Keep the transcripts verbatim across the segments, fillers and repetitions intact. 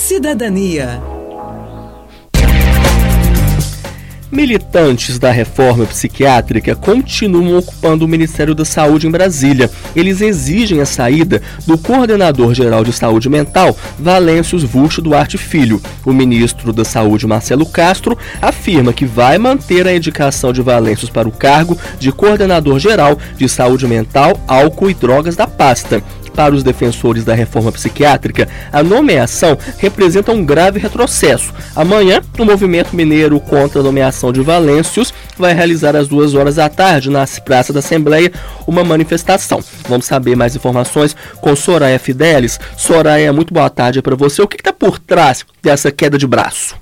Cidadania. Militantes da reforma psiquiátrica continuam ocupando o Ministério da Saúde em Brasília. Eles exigem a saída do Coordenador-Geral de Saúde Mental, Valêncios Vucho Duarte Filho. O ministro da Saúde, Marcelo Castro, afirma que vai manter a indicação de Valêncios para o cargo de Coordenador-Geral de Saúde Mental, Álcool e Drogas da pasta. Para os defensores da reforma psiquiátrica, a nomeação representa um grave retrocesso. Amanhã, o Movimento Mineiro contra a nomeação de Valêncios vai realizar às duas horas da tarde, na Praça da Assembleia, uma manifestação. Vamos saber mais informações com Soraya Fidelis. Soraya, muito boa tarde para você. O que está por trás dessa queda de braço?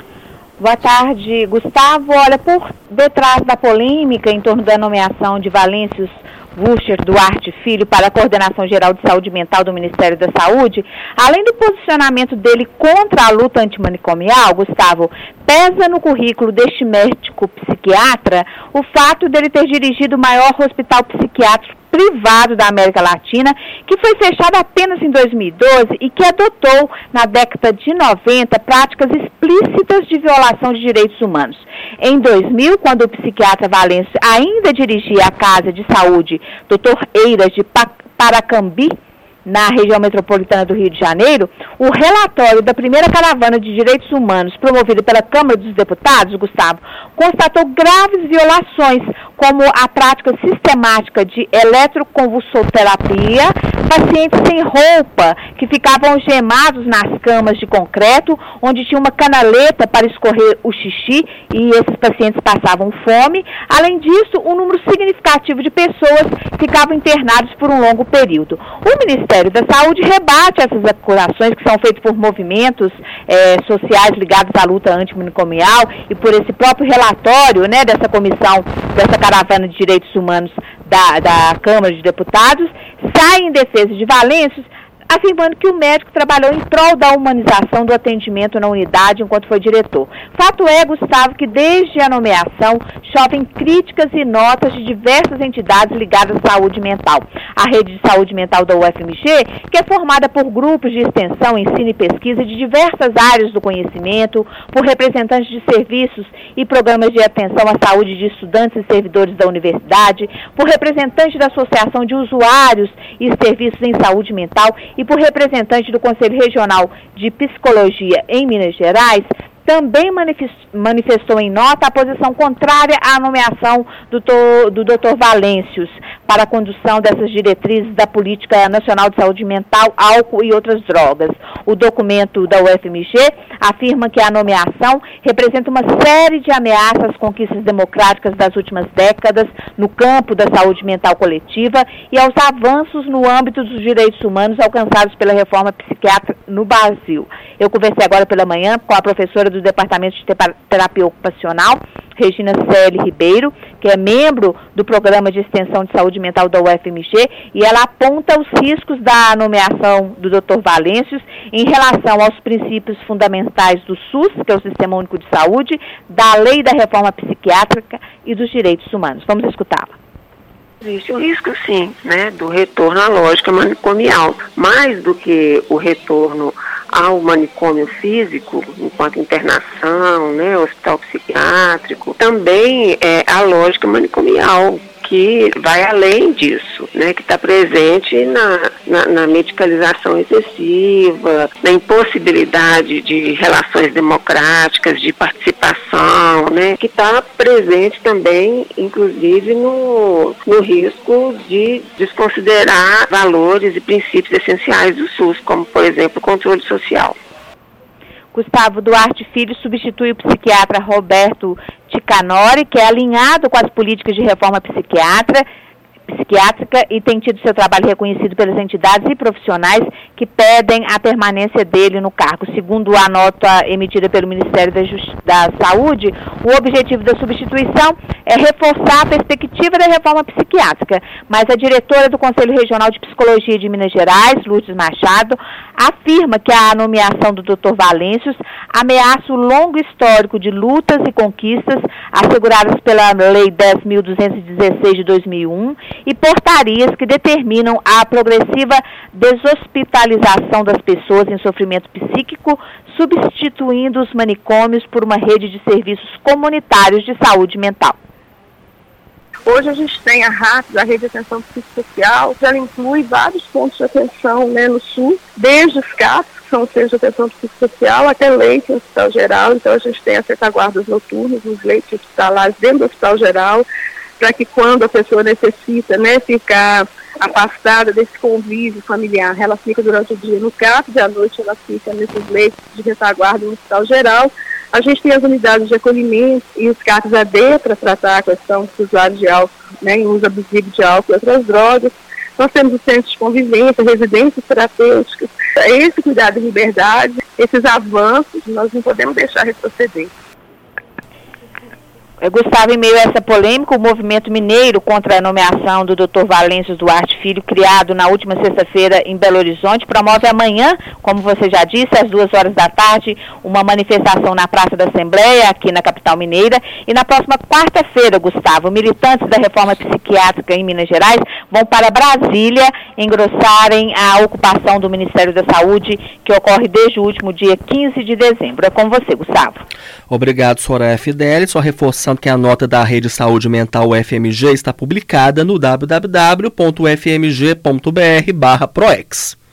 Boa tarde, Gustavo. Olha, por detrás da polêmica em torno da nomeação de Valêncios Vucho Duarte Filho para a Coordenação Geral de Saúde Mental do Ministério da Saúde, além do posicionamento dele contra a luta antimanicomial, Gustavo, pesa no currículo deste médico psiquiatra o fato dele ter dirigido o maior hospital psiquiátrico privado da América Latina, que foi fechado apenas em dois mil e doze e que adotou, na década de noventa, práticas explícitas de violação de direitos humanos. Em dois mil, quando o psiquiatra Valêncios ainda dirigia a Casa de Saúde doutor Eiras de Paracambi, na região metropolitana do Rio de Janeiro, o relatório da primeira caravana de direitos humanos promovida pela Câmara dos Deputados, Gustavo, constatou graves violações, como a prática sistemática de eletroconvulsoterapia, pacientes sem roupa que ficavam algemados nas camas de concreto, onde tinha uma canaleta para escorrer o xixi e esses pacientes passavam fome. Além disso, um número significativo de pessoas ficavam internados por um longo período. O Ministério da Saúde rebate essas acusações que são feitas por movimentos eh, sociais ligados à luta antimanicomial e por esse próprio relatório, né, dessa comissão, dessa caravana de direitos humanos da, da Câmara de Deputados, sai em defesa de Valêncios, afirmando que o médico trabalhou em prol da humanização do atendimento na unidade enquanto foi diretor. Fato é, Gustavo, que desde a nomeação chovem críticas e notas de diversas entidades ligadas à saúde mental. A rede de saúde mental da U F M G, que é formada por grupos de extensão, ensino e pesquisa de diversas áreas do conhecimento, por representantes de serviços e programas de atenção à saúde de estudantes e servidores da universidade, por representantes da Associação de Usuários e Serviços em Saúde Mental e por representante do Conselho Regional de Psicologia em Minas Gerais, também manifestou em nota a posição contrária à nomeação do, do doutor Valêncios para a condução dessas diretrizes da Política Nacional de Saúde Mental, Álcool e Outras Drogas. O documento da U F M G afirma que a nomeação representa uma série de ameaças às conquistas democráticas das últimas décadas no campo da saúde mental coletiva e aos avanços no âmbito dos direitos humanos alcançados pela reforma psiquiátrica no Brasil. Eu conversei agora pela manhã com a professora do Departamento de Terapia Ocupacional, Regina Celi Ribeiro, que é membro do Programa de Extensão de Saúde Mental da U F M G, e ela aponta os riscos da nomeação do doutor Valêncios em relação aos princípios fundamentais do SUS, que é o Sistema Único de Saúde, da Lei da Reforma Psiquiátrica e dos Direitos Humanos. Vamos escutá-la. Existe o risco, sim, né, do retorno à lógica manicomial. Mais do que o retorno ao manicômio físico, enquanto internação, né, hospital psiquiátrico, também é a lógica manicomial, que vai além disso, né, que está presente na, na, na medicalização excessiva, na impossibilidade de relações democráticas, de participação, né, que está presente também, inclusive, no, no risco de desconsiderar valores e princípios essenciais do SUS, como, por exemplo, o controle social. Gustavo Duarte Filho substitui o psiquiatra Roberto Ticanori, que é alinhado com as políticas de reforma psiquiatra, psiquiátrica e tem tido seu trabalho reconhecido pelas entidades e profissionais que pedem a permanência dele no cargo. Segundo a nota emitida pelo Ministério da, Just... da Saúde, o objetivo da substituição é reforçar a perspectiva da reforma psiquiátrica, mas a diretora do Conselho Regional de Psicologia de Minas Gerais, Lourdes Machado, afirma que a nomeação do doutor Valêncios ameaça o longo histórico de lutas e conquistas asseguradas pela Lei dez mil duzentos e dezesseis de dois mil e um e portarias que determinam a progressiva deshospitalização das pessoas em sofrimento psíquico, substituindo os manicômios por uma rede de serviços comunitários de saúde mental. Hoje a gente tem a RAPS, a Rede de Atenção Psicossocial, que ela inclui vários pontos de atenção, né, no SUS, desde os CAPs, que são os centros de atenção psicossocial, até leitos no Hospital Geral. Então a gente tem as retaguardas noturnas, os leitos hospitalares dentro do Hospital Geral, para que quando a pessoa necessita, né, ficar afastada desse convívio familiar, ela fica durante o dia no CAPs e à noite ela fica nesses leitos de retaguarda no Hospital Geral. A gente tem as unidades de acolhimento e os CAPs A D para tratar a questão dos usuários de álcool, né, em uso abusivo de álcool e outras drogas. Nós temos os centros de convivência, residências terapêuticas. Esse cuidado de liberdade, esses avanços, nós não podemos deixar retroceder. Gustavo, em meio a essa polêmica, o movimento mineiro contra a nomeação do doutor Valêncios Duarte Filho, criado na última sexta-feira em Belo Horizonte, promove amanhã, como você já disse, às duas horas da tarde, uma manifestação na Praça da Assembleia, aqui na capital mineira. E na próxima quarta-feira, Gustavo, militantes da reforma psiquiátrica em Minas Gerais vão para Brasília engrossarem a ocupação do Ministério da Saúde, que ocorre desde o último dia quinze de dezembro. É com você, Gustavo. Obrigado, Soraya Fidelis. Só reforçando que a nota da Rede Saúde Mental U F M G está publicada no w w w ponto u f m g ponto b r barra proex.